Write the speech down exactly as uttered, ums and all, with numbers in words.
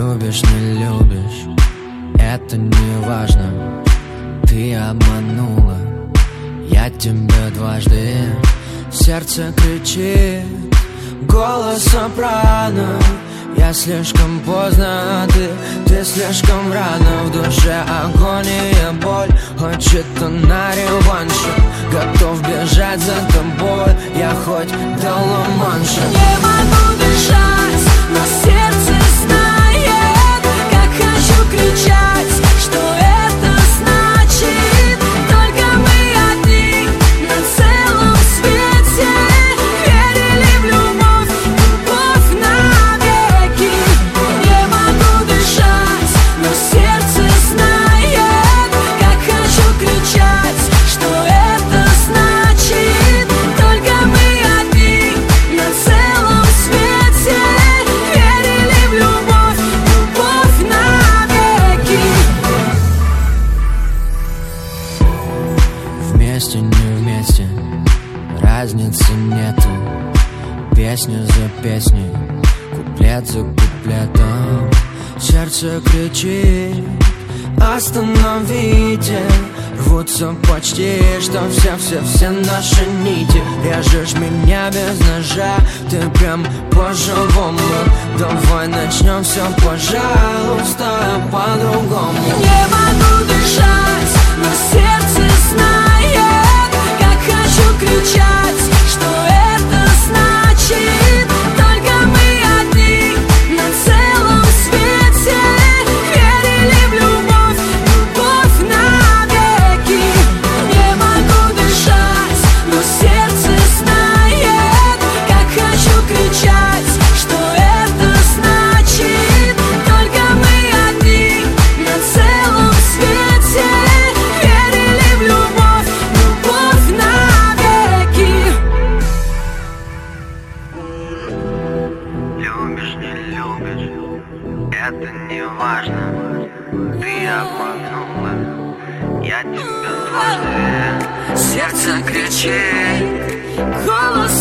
Любишь, не любишь, это не важно. Ты обманула, я тебя дважды. Сердце кричит, голос сопрано. Я слишком поздно, а ты, ты слишком рано. В душе агония, боль, хочет она реванша. Готов бежать за тобой, я хоть до Ла-Манша. Не могу дышать, но сердце знает, как хочу кричать, что это значит. Только мы одни на целом свете. Верили в любовь, любовь навеки. Не могу дышать, но сердце знает, как хочу кричать, что это значит. Только мы одни на целом свете. Верили в любовь, любовь навеки. Вместе, не вместе, разницы нету. Песня за песней, куплет за куплетом. Сердце кричит, остановите. Рвутся почти, что все-все-все наши нити. Режешь меня без ножа, ты прям по-живому. Давай начнем все, пожалуйста, по-другому. Не могу дышать, но сердце знает, как хочу кричать, что это значит. Только мы одни на целом свете. Верили в любовь, любовь навеки. Не могу дышать, но сердце знает, как хочу кричать, что это значит. Только мы одни на целом свете. Верили в любовь, любовь навеки. Любишь, не любишь, это не важно. Ты обманула, я тебя дважды. Сердце кричит, голос